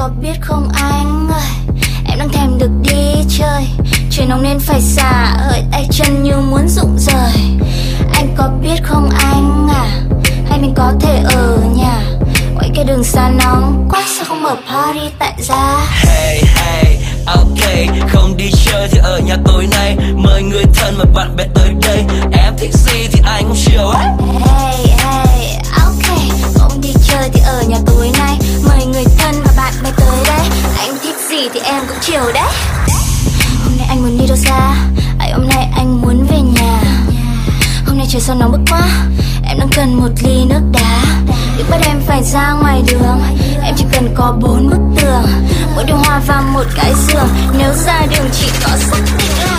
có biết không anh ơi, em đang thèm được đi chơi. Trời nóng nên phải xả hơi tay chân như muốn rụng rời. Anh có biết không anh à, hay mình có thể ở nhà ngoài cái đường xa nóng quá, sao không mở party tại gia. Hey hey, ok, không đi chơi thì ở nhà tối nay. Mời người thân và bạn bè tới đây. Em thích gì thì anh cũng chiều ấy. Hey hey, ok, không đi chơi thì ở nhà tối nay. Mời người thân và bạn bè tới đây. Anh thích gì thì em cũng chiều đấy. Hôm nay anh muốn đi đâu xa, hôm nay anh muốn về nhà. Hôm nay trời sao nóng bức quá, em đang cần một ly nước đá. Đừng bắt em phải ra ngoài đường, em chỉ cần có 4 bức tường, một điều hòa và một cái giường. Nếu ra đường chỉ có sức